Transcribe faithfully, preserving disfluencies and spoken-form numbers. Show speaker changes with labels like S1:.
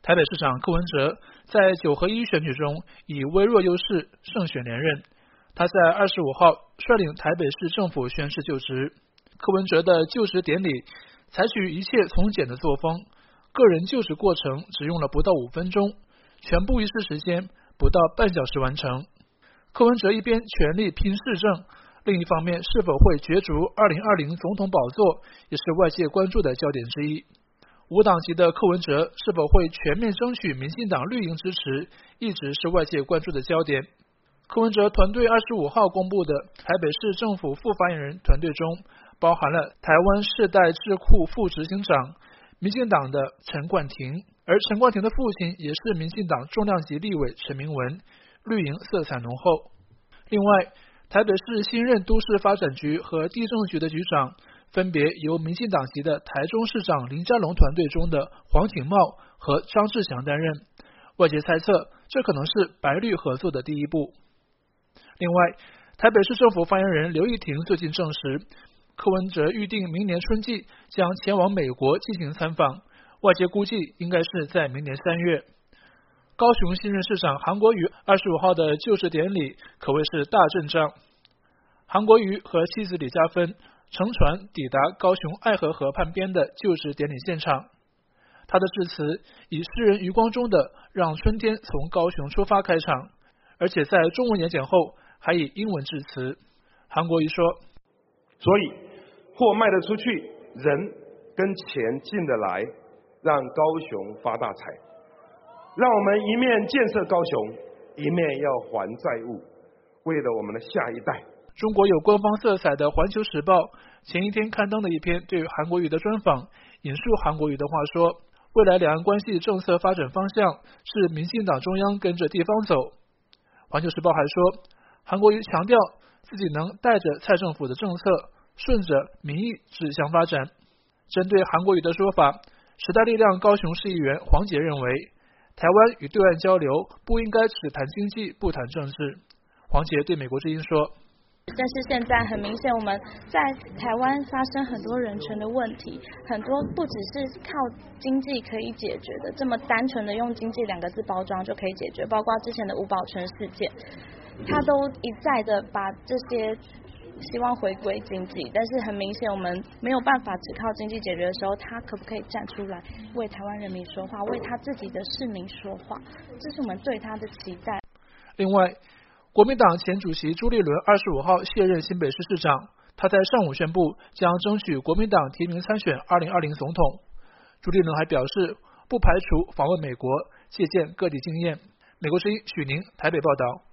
S1: 台北市长柯文哲在九合一选举中以微弱优势胜选连任。他在二十五号率领台北市政府宣誓就职。柯文哲的就职典礼采取一切从简的作风，个人就职过程只用了不到五分钟，全部仪式时间不到半小时完成。柯文哲一边全力拼市政，另一方面是否会角逐二零二零总统宝座，也是外界关注的焦点之一。无党籍的柯文哲是否会全面争取民进党绿营支持，一直是外界关注的焦点。柯文哲团队二十五号公布的台北市政府副发言人团队中，包含了台湾世代智库副执行长、民进党的陈冠廷，而陈冠廷的父亲也是民进党重量级立委陈明文，绿营色彩浓厚。另外，台北市新任都市发展局和地政局的局长，分别由民进党籍的台中市长林佳龙团队中的黄景茂和张志祥担任。外界猜测，这可能是白绿合作的第一步。另外，台北市政府发言人刘义庭最近证实，柯文哲预定明年春季将前往美国进行参访，外界估计应该是在明年三月。高雄新任市长韩国瑜二十五号的就职典礼可谓是大阵仗。韩国瑜和妻子李嘉芬乘船抵达高雄爱河河畔边的就职典礼现场。他的致辞以诗人余光中的“让春天从高雄出发”开场，而且在中文演讲后还以英文致辞。韩国瑜说：“
S2: 所以货卖得出去，人跟钱进得来，让高雄发大财。让我们一面建设高雄，一面要还债务，为了我们的下一代。”
S1: 中国有官方色彩的《环球时报》前一天刊登的一篇对韩国瑜的专访，引述韩国瑜的话说：“未来两岸关系政策发展方向是民进党中央跟着地方走。”《环球时报》还说，韩国瑜强调自己能带着蔡政府的政策，顺着民意指向发展。针对韩国瑜的说法，时代力量高雄市议员黄捷认为，台湾与对岸交流不应该只谈经济不谈政治。黄捷对美国之音说：“
S3: 但是现在很明显，我们在台湾发生很多人权的问题，很多不只是靠经济可以解决的，这么单纯的用经济两个字包装就可以解决，包括之前的吴宝春事件，他都一再的把这些希望回归经济，但是很明显我们没有办法只靠经济解决的时候，他可不可以站出来为台湾人民说话，为他自己的市民说话，这是我们对他的期待。”
S1: 另外，国民党前主席朱立伦二十五号卸任新北市市长，他在上午宣布将争取国民党提名参选二零二零总统。朱立伦还表示，不排除访问美国，借鉴各地经验。美国之音许宁台北报道。